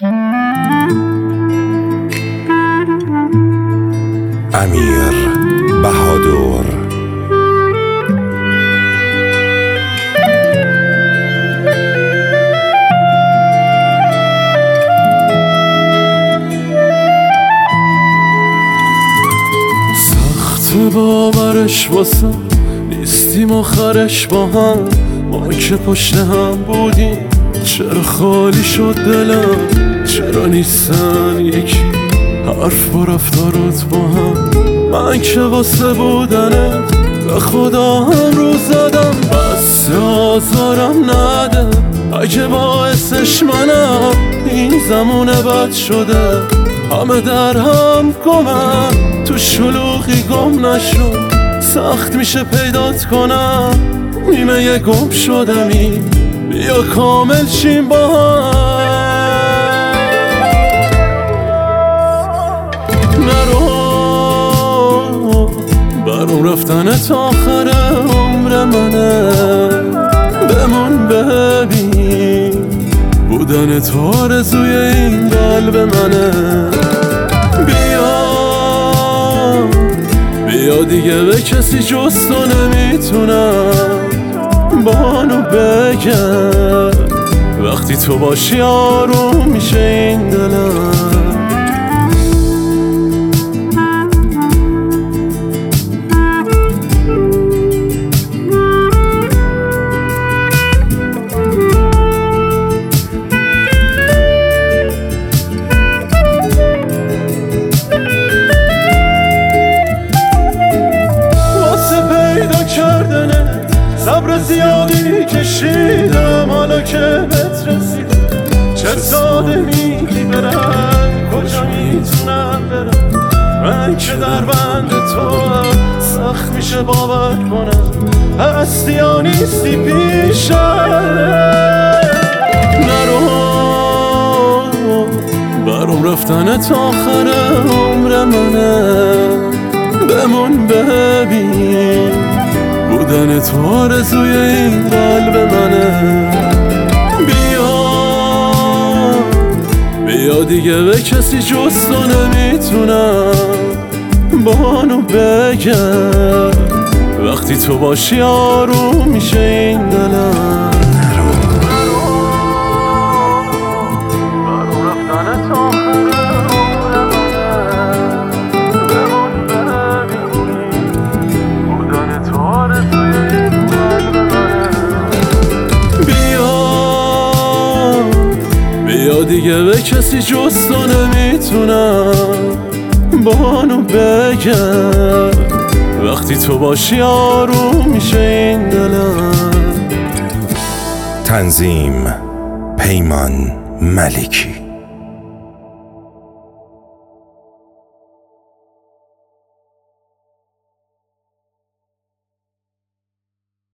امیر بهادر. سخت باورش واسه نیستیم آخرش با هم، ما که پشت هم بودیم چرا خالی شد دلم، چرا نیستن یکی حرف با رفتارات با هم. من که واسه بودنت به خدا هم رو زدم، بس آزارم نده اگه باعثش منم. این زمونه بد شده همه در هم گمم، تو شلوغی گم نشو سخت میشه پیدات کنم. نیمه یه گم شدمی بیا کامل شیم با هم. نرو برام رفتنت آخر عمر منه، بمون ببین بودنت آرزوی این قلب منه. بیا دیگه به کسی جز تو نمیتونم بانو بگم، وقتی تو باشی آروم میشه این دلم. صبر زیادی کشیدم حالا که بهت رسیدم، چه ساده میگی برم کجا میتونم برم. من که در بند تو هم سخت میشه باور کنم هستی یا نیستی پیشم. نرو برام رفتنت آخر عمر منه، بمون ببین بودنت آرزوی این قلب منه. بیا دیگه به کسی جز تو نمیتونم بانو بگم، وقتی تو باشی آروم میشه این دلم. بیا دیگه به کسی جز تو نمیتونم بانو بگم، وقتی تو باشی آروم میشه این دلم. تنظیم پیمان ملکی.